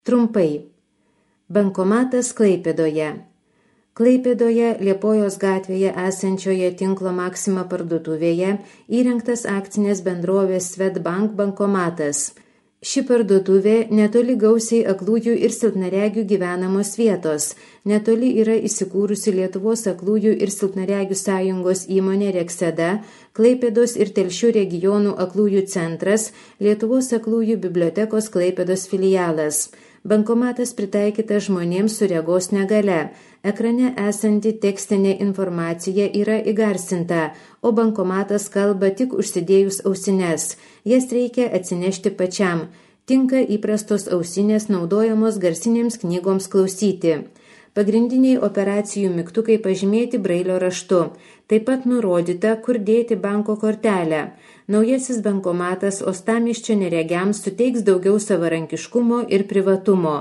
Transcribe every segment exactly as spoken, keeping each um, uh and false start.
Trumpai. Bankomatas Klaipėdoje. Klaipėdoje Liepojos gatvėje esančioje tinklo Maxima parduotuvėje įrengtas akcinės bendrovės Swedbank bankomatas. Ši parduotuvė netoli gausiai aklųjų ir silpnaregių gyvenamos vietos. Netoli yra įsikūrusi Lietuvos aklųjų ir silpnaregių sąjungos įmonė Rekseda, Klaipėdos ir Telšių regionų aklųjų centras, Lietuvos aklųjų bibliotekos Klaipėdos filialas. Bankomatas pritaikytas žmonėms su regos negale. Ekrane esanti tekstinė informacija yra įgarsinta, o bankomatas kalba tik užsidėjus ausines. Jas reikia atsinešti pačiam. Tinka įprastos ausinės naudojamos garsinėms knygoms klausyti. Pagrindiniai operacijų mygtukai pažymėti brailio raštu. Taip pat nurodyta, kur dėti banko kortelę. Naujasis bankomatas uostamiesčio neregiams suteiks daugiau savarankiškumo ir privatumo.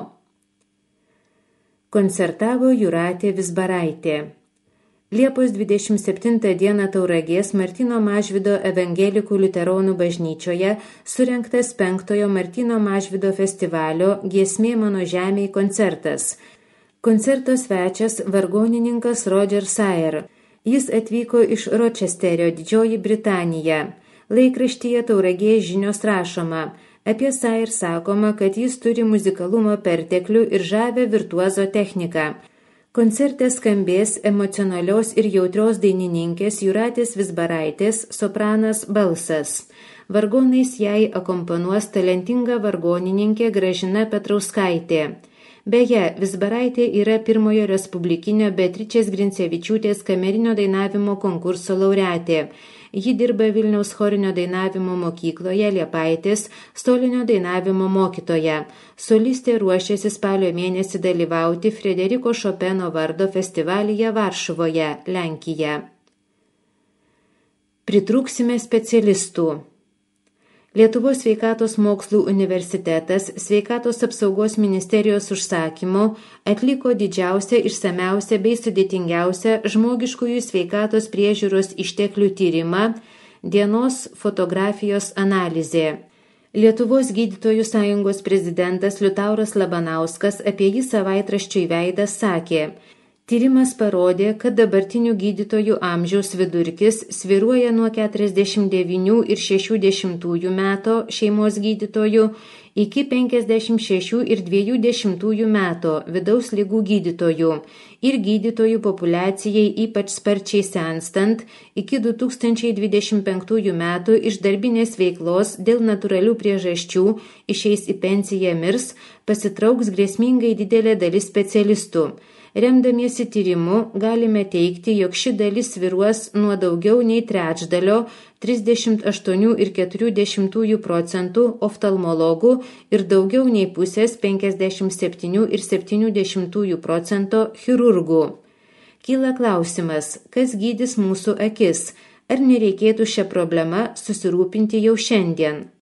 Koncertavo Jūratė Vizbaraitė. Liepos dvidešimt septintą dieną Tauragės Martyno Mažvydo evangelikų liuteronų bažnyčioje surengtas penktojo Martyno Mažvydo festivalio Giesmė mano žemėj koncertas. Koncerto svečias vargonininkas Roger Sayer. Jis atvyko iš Ročesterio, Didžioji Britanija. Laikraštyje Tauragės žinios rašoma. Apie Sayer sakoma, kad jis turi muzikalumo perteklių ir žavę virtuozo techniką. Koncerte skambės emocionalios ir jautrios dainininkės Jūratės Vizbaraitės sopranas balsas. Vargonais jai akompanuos talentinga vargonininkė Gražina Petrauskaitė. Beje, Vizbaraitė yra pirmojo respublikinio Beatričės Grincevičiūtės kamerinio dainavimo konkurso laureatė. Ji dirba Vilniaus chorinio dainavimo mokykloje Liepaitės solinio dainavimo mokytoja. Solistė ruošiasi spalio mėnesį dalyvauti Frederiko Šopeno vardo festivalyje Varšuvoje, Lenkija. Pritrūksime specialistų. Lietuvos sveikatos mokslų universitetas sveikatos apsaugos ministerijos užsakymu atliko didžiausią, išsamiausią bei sudėtingiausią žmogiškųjų sveikatos priežiūros išteklių tyrimą dienos fotografijos analizė. Lietuvos gydytojų sąjungos prezidentas Liutauras Labanauskas apie jį savaitraščiui Veidas sakė: tyrimas parodė, kad dabartinių gydytojų amžiaus vidurkis svyruoja nuo keturiasdešimt devynių ir šešių dešimtųjų metų šeimos gydytojų iki penkiasdešimt šešių ir dviejų dešimtųjų metų vidaus ligų gydytojų ir gydytojų populiacijai ypač sparčiai senstant iki du tūkstančiai dvidešimt penktųjų metų iš darbinės veiklos dėl natūralių priežasčių išeis į pensiją mirs, pasitrauks grėsmingai didelė dalis specialistų. Remdamiesi tyrimu galime teigti, jog ši dalis svyruos nuo daugiau nei trečdalio trisdešimt aštuonių ir keturių dešimtųjų procentų oftalmologų ir daugiau nei pusės penkiasdešimt septynių ir septynių dešimtųjų procento chirurgų. Kyla klausimas, kas gydys mūsų akis? Ar nereikėtų šią problemą susirūpinti jau šiandien?